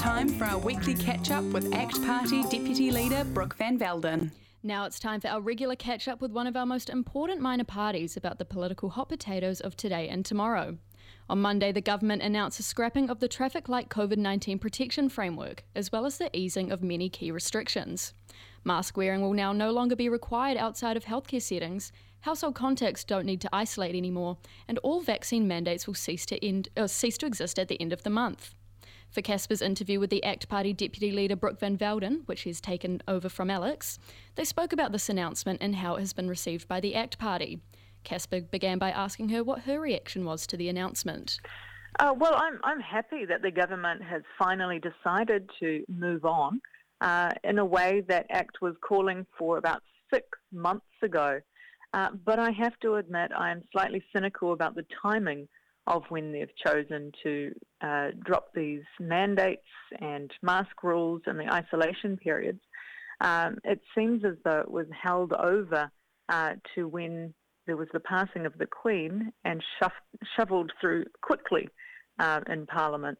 time for our weekly catch-up with ACT Party Deputy Leader Brooke Van Velden. Now it's time for our regular catch-up with one of our most important minor parties about the political hot potatoes of today and tomorrow. On Monday, the government announced a scrapping of the Traffic Light COVID-19 protection framework, as well as the easing of many key restrictions. Mask wearing will now no longer be required outside of healthcare settings, household contacts don't need to isolate anymore, and all vaccine mandates will cease to exist at the end of the month. For Casper's interview with the ACT Party Deputy Leader Brooke Van Velden, which he's taken over from Alex, they spoke about this announcement and how it has been received by the ACT Party. Casper began by asking her what her reaction was to the announcement. Well, I'm happy that the government has finally decided to move on in a way that ACT was calling for about 6 months ago. But I have to admit I am slightly cynical about the timing of when they've chosen to drop these mandates and mask rules and the isolation periods. It seems as though it was held over to when there was the passing of the Queen and shoveled through quickly in Parliament.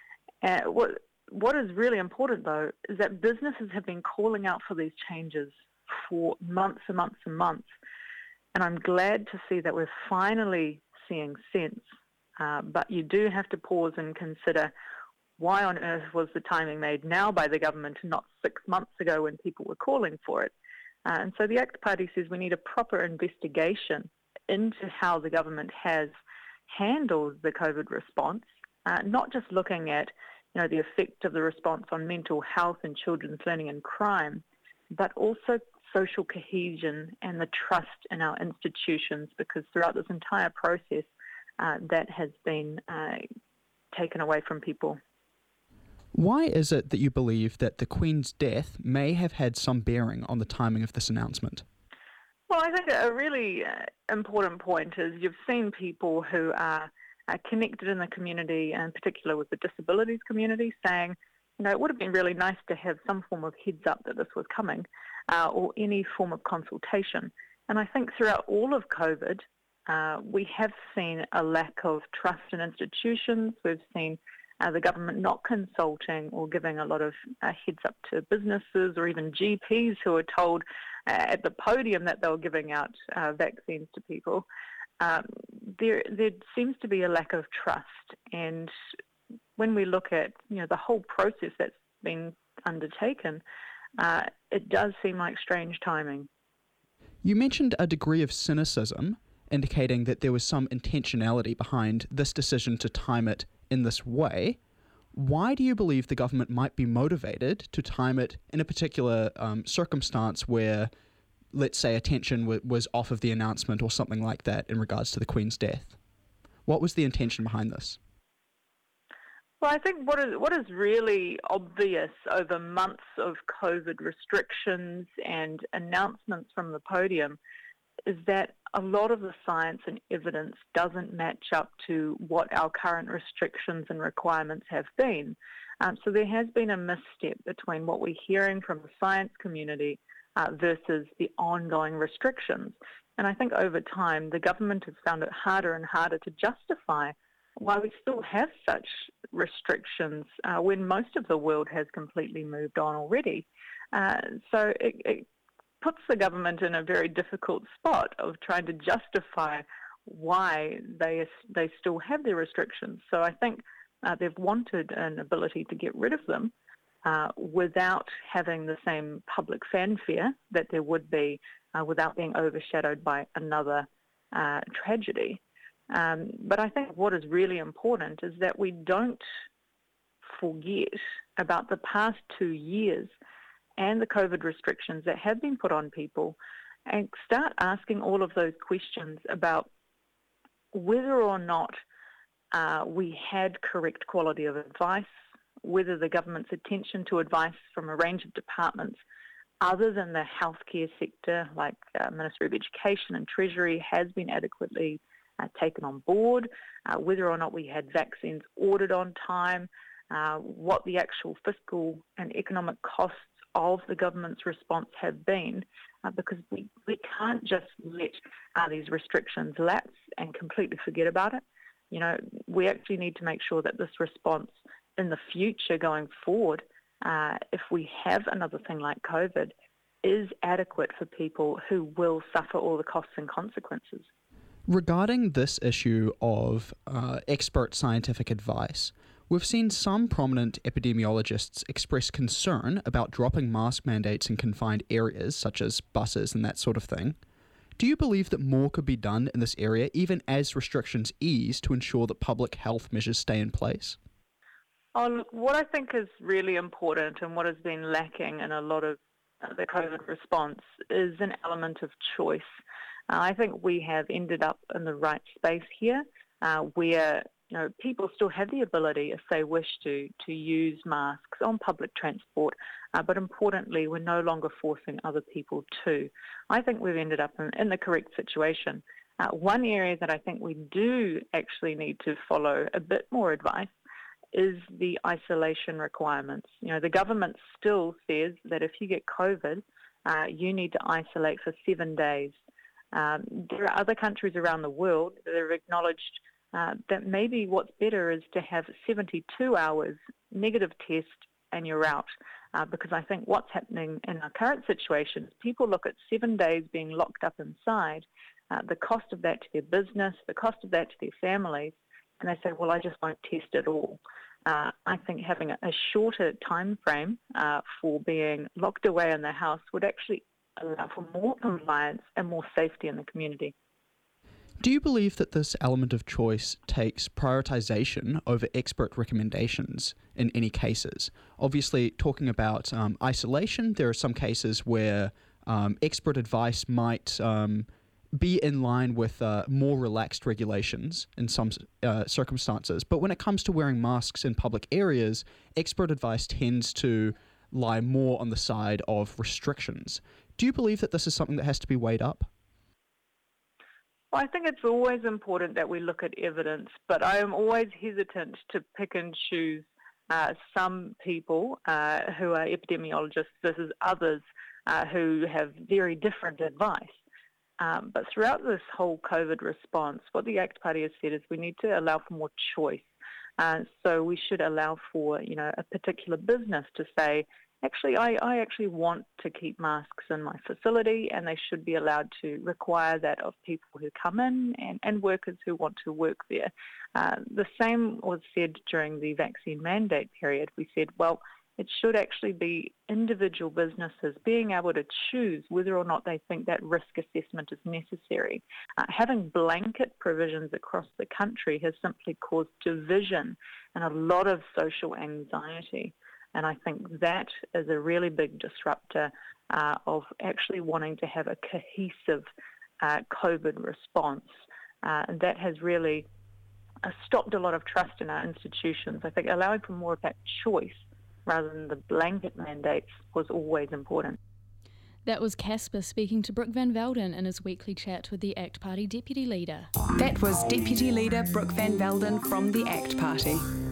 What is really important, though, is that businesses have been calling out for these changes for months and months and months. And I'm glad to see that we're finally seeing sense. But you do have to pause and consider why on earth was the timing made now by the government and not 6 months ago when people were calling for it. And so the ACT Party says we need a proper investigation into how the government has handled the COVID response, not just looking at the effect of the response on mental health and children's learning and crime, but also social cohesion and the trust in our institutions, because throughout this entire process, that has been taken away from people. Why is it that you believe that the Queen's death may have had some bearing on the timing of this announcement? Well, I think a really important point is you've seen people who are connected in the community, and in particular with the disabilities community, saying, it would have been really nice to have some form of heads up that this was coming, or any form of consultation. And I think throughout all of COVID, we have seen a lack of trust in institutions. We've seen the government not consulting or giving a lot of heads up to businesses or even GPs who are told at the podium that they were giving out vaccines to people. There seems to be a lack of trust. And when we look at the whole process that's been undertaken, it does seem like strange timing. You mentioned a degree of cynicism, indicating that there was some intentionality behind this decision to time it in this way. Why do you believe the government might be motivated to time it in a particular circumstance where, let's say, attention was off of the announcement or something like that in regards to the Queen's death? What was the intention behind this? Well, I think what is really obvious over months of COVID restrictions and announcements from the podium is that a lot of the science and evidence doesn't match up to what our current restrictions and requirements have been. So there has been a misstep between what we're hearing from the science community versus the ongoing restrictions. And I think over time, the government has found it harder and harder to justify why we still have such restrictions when most of the world has completely moved on already. So it puts the government in a very difficult spot of trying to justify why they still have their restrictions. So I think they've wanted an ability to get rid of them without having the same public fanfare that there would be without being overshadowed by another tragedy. But I think what is really important is that we don't forget about the past 2 years and the COVID restrictions that have been put on people, and start asking all of those questions about whether or not we had correct quality of advice, whether the government's attention to advice from a range of departments other than the healthcare sector, like Ministry of Education and Treasury, has been adequately taken on board, whether or not we had vaccines ordered on time, what the actual fiscal and economic costs of the government's response have been, because we can't just let these restrictions lapse and completely forget about it. We actually need to make sure that this response in the future going forward, if we have another thing like COVID, is adequate for people who will suffer all the costs and consequences. Regarding this issue of expert scientific advice, we've seen some prominent epidemiologists express concern about dropping mask mandates in confined areas, such as buses and that sort of thing. Do you believe that more could be done in this area, even as restrictions ease, to ensure that public health measures stay in place? Oh, look, what I think is really important and what has been lacking in a lot of the COVID response is an element of choice. I think we have ended up in the right space here, where people still have the ability, if they wish to use masks on public transport, but importantly, we're no longer forcing other people to. I think we've ended up in the correct situation. One area that I think we do actually need to follow a bit more advice is the isolation requirements. The government still says that if you get COVID, you need to isolate for 7 days. There are other countries around the world that have acknowledged that maybe what's better is to have 72 hours negative test and you're out. Because I think what's happening in our current situation is people look at 7 days being locked up inside, the cost of that to their business, the cost of that to their families, and they say, well, I just won't test at all. I think having a shorter time frame for being locked away in the house would actually allow for more compliance and more safety in the community. Do you believe that this element of choice takes prioritisation over expert recommendations in any cases? Obviously, talking about isolation, there are some cases where expert advice might be in line with more relaxed regulations in some circumstances. But when it comes to wearing masks in public areas, expert advice tends to lie more on the side of restrictions. Do you believe that this is something that has to be weighed up? Well, I think it's always important that we look at evidence, but I am always hesitant to pick and choose some people who are epidemiologists versus others who have very different advice. But throughout this whole COVID response, what the ACT Party has said is we need to allow for more choice. So we should allow for, a particular business to say, actually, I actually want to keep masks in my facility, and they should be allowed to require that of people who come in and workers who want to work there. The same was said during the vaccine mandate period. We said, well, it should actually be individual businesses being able to choose whether or not they think that risk assessment is necessary. Having blanket provisions across the country has simply caused division and a lot of social anxiety. And I think that is a really big disruptor of actually wanting to have a cohesive COVID response. And that has really stopped a lot of trust in our institutions. I think allowing for more of that choice rather than the blanket mandates was always important. That was Casper speaking to Brooke Van Velden in his weekly chat with the ACT Party Deputy Leader. That was Deputy Leader Brooke Van Velden from the ACT Party.